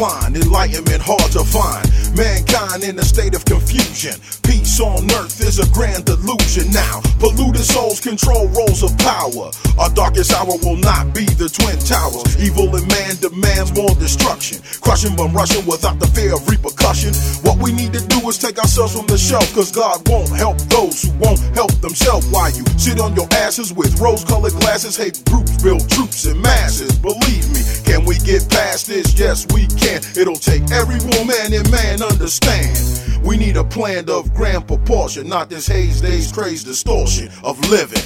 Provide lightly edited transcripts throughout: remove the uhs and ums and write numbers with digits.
decline, enlightenment hard to find. Mankind in a state of confusion. Peace on earth is a grand illusion now. Polluted souls control roles of power. Our darkest hour will not be the Twin Towers. Evil in man demands more destruction. Crushing but rushing without the fear of repercussion. What we need to do is take ourselves from the shelf, cause God won't help those who won't help themselves. While you sit on your asses with rose-colored glasses, hate groups build troops in masses. Believe me, can we get past this? Yes, we can. It'll take every woman and man understand. We need a plan of grand proportion, not this haze days craze distortion of living.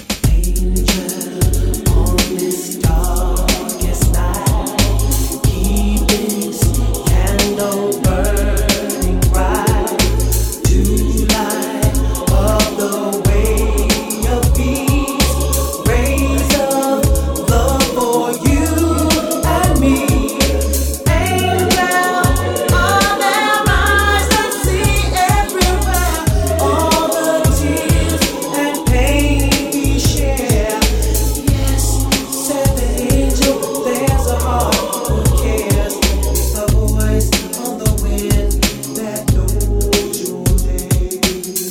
On this darkest night, keep this candle burning bright to light up the way of peace, rays of love for you and me. Aim down on their eyes and see everywhere all the tears and pain we share. Yes, said the angel, there's a heart who cares. It's the voice on the wind that knows your name.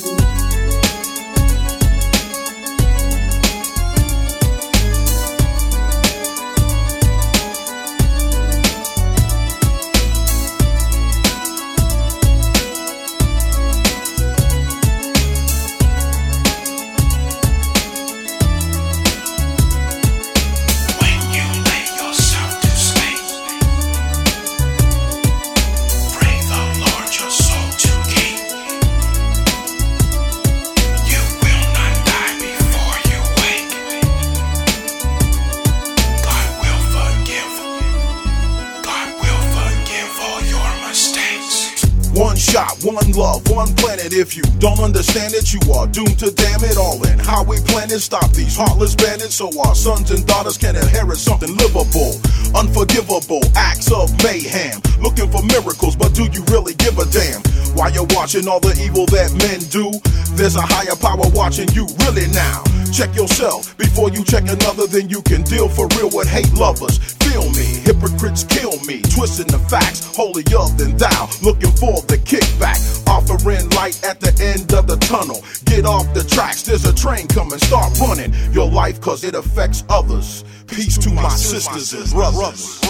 When you lay yourself to sleep, pray the Lord your soul to keep. You will not die before you wake. God will forgive all your mistakes. One shot, one love, one planet. If you don't understand it, you are doomed to damn it all. And how we plan it, stop these heartless bandits so our sons and daughters can inherit something livable. Unforgivable acts of mayhem. Looking for miracles, but do you really give a damn? While you're watching all the evil that men do, there's a higher power watching you really now. Check yourself before you check another, then you can deal for real with hate lovers. Feel me, hypocrites kill me, twisting the facts, holier than thou, looking for the kickback, offering light at the end of the tunnel. Get off the tracks, there's a train coming, start running your life cause it affects others. Peace to my sisters and brothers.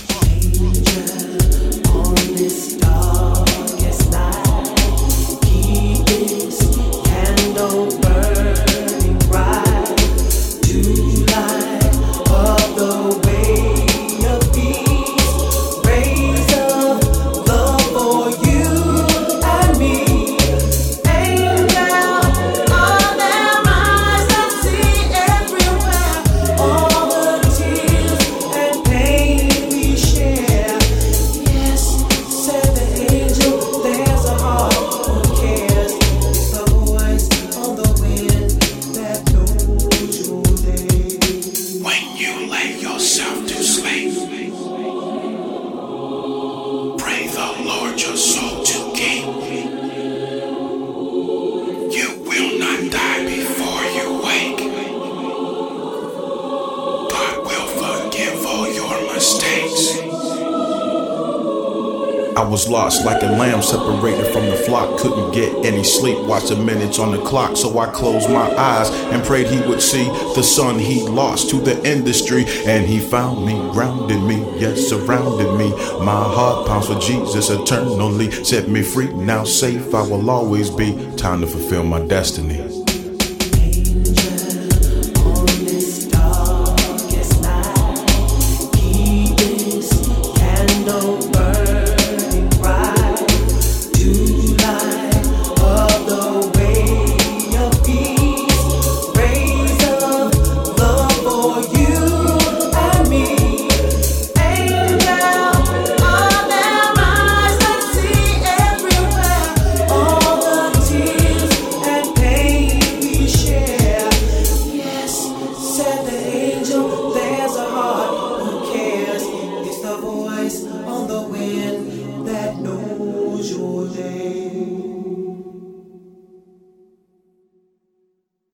On this darkest night, keep this candle burning bright to light up the way of peace, rays of love for you and me. Aim down on their eyes and see everywhere all the tears and pain we share. Yes, said the angel, there's a heart who cares. It's the voice on the wind that knows your name. When you lay yourself to sleep, pray the Lord your soul to keep. You will not die before you wake. God will forgive all your mistakes. I was lost like a lamb separated from the flock. Couldn't get any sleep, watched the minutes on the clock. So I closed my eyes and prayed he would see the son he lost to the industry. And he found me, grounded me, yes, surrounded me. My heart pounds for Jesus eternally. Set me free, now safe I will always be. Time to fulfill my destiny.